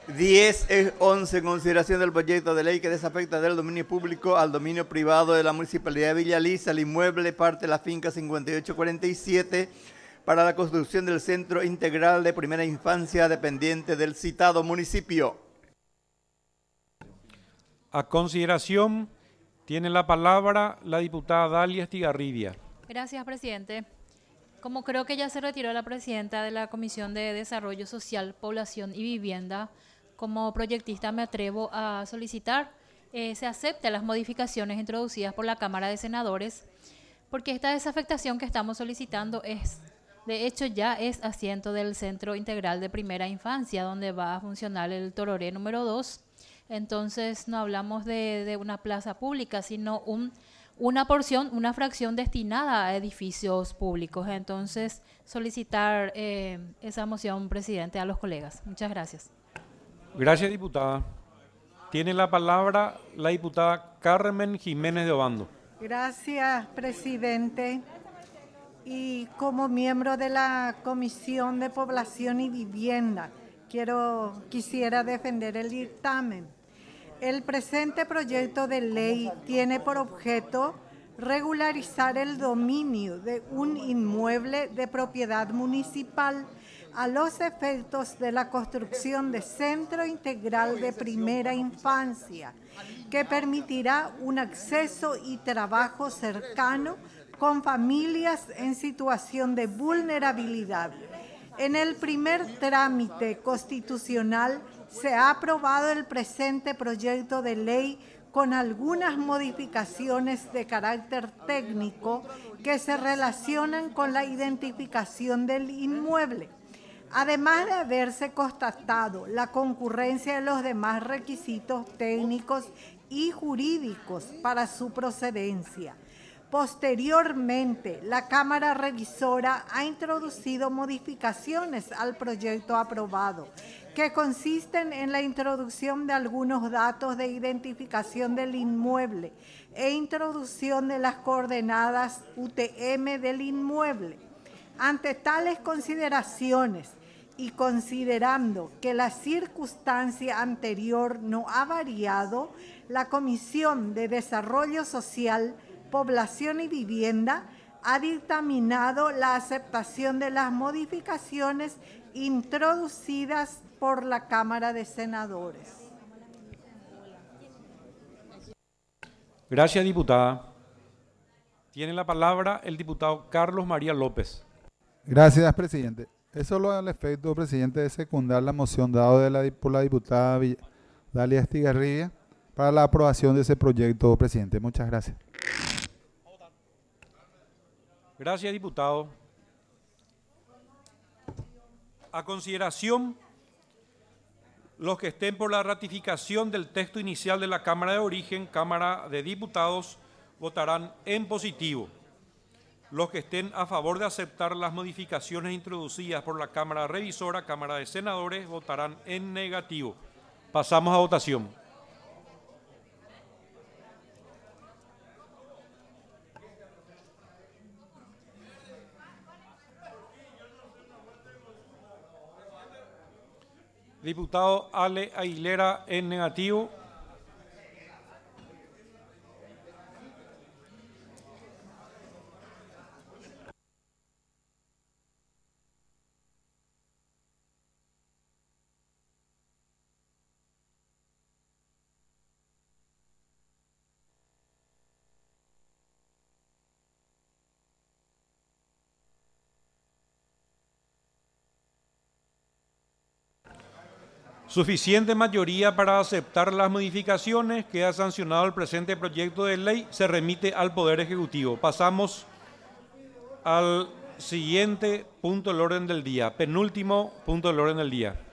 10 es 11, consideración del proyecto de ley que desafecta del dominio público al dominio privado de la Municipalidad de Villa Lisa el inmueble parte de la finca 5847 para la construcción del Centro Integral de Primera Infancia dependiente del citado municipio. A consideración tiene la palabra la diputada Dalia Estigarribia. Gracias, presidente. Como creo que ya se retiró la presidenta de la Comisión de Desarrollo Social, Población y Vivienda, como proyectista me atrevo a solicitar se acepten las modificaciones introducidas por la Cámara de Senadores, porque esta desafectación que estamos solicitando de hecho ya es asiento del Centro Integral de Primera Infancia, donde va a funcionar el Tororé número 2. Entonces no hablamos de una plaza pública, sino una porción, una fracción destinada a edificios públicos. Entonces solicitar esa moción, presidente, a los colegas. Muchas gracias. Gracias, diputada. Tiene la palabra la diputada Carmen Jiménez de Obando. Gracias, presidente. Y como miembro de la Comisión de Población y Vivienda, quisiera defender el dictamen. El presente proyecto de ley tiene por objeto regularizar el dominio de un inmueble de propiedad municipal a los efectos de la construcción de Centro Integral de Primera Infancia, que permitirá un acceso y trabajo cercano con familias en situación de vulnerabilidad. En el primer trámite constitucional se ha aprobado el presente proyecto de ley con algunas modificaciones de carácter técnico que se relacionan con la identificación del inmueble. Además de haberse constatado la concurrencia de los demás requisitos técnicos y jurídicos para su procedencia. Posteriormente, la Cámara Revisora ha introducido modificaciones al proyecto aprobado, que consisten en la introducción de algunos datos de identificación del inmueble e introducción de las coordenadas UTM del inmueble. Ante tales consideraciones y considerando que la circunstancia anterior no ha variado, la Comisión de Desarrollo Social, Población y Vivienda ha dictaminado la aceptación de las modificaciones introducidas por la Cámara de Senadores. Gracias, diputada. Tiene la palabra el diputado Carlos María López. Gracias, presidente. Es solo al efecto, presidente, de secundar la moción dada por la diputada Dalia Estigarribia para la aprobación de ese proyecto, presidente. Muchas gracias. Gracias, diputado. A consideración, los que estén por la ratificación del texto inicial de la Cámara de Origen, Cámara de Diputados, votarán en positivo. Los que estén a favor de aceptar las modificaciones introducidas por la Cámara Revisora, Cámara de Senadores, votarán en negativo. Pasamos a votación. Diputado Ale Aguilera, en negativo. Suficiente mayoría para aceptar las modificaciones. Queda sancionado el presente proyecto de ley. Se remite al Poder Ejecutivo. Pasamos al siguiente punto del orden del día. Penúltimo punto del orden del día.